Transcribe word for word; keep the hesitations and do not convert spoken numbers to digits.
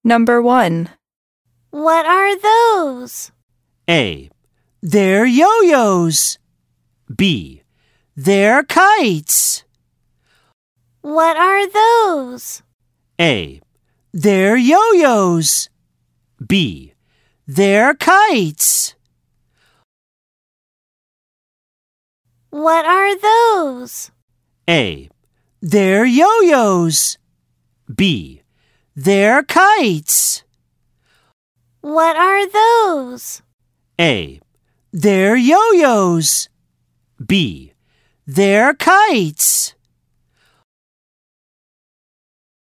Number one. What are those? A. They're yo-yos. B. They're kites. What are those? A. They're yo-yos. B. They're kites. What are those? A. They're yo-yos. B. They're kites. What are those? A. They're yo-yos. B. They're kites.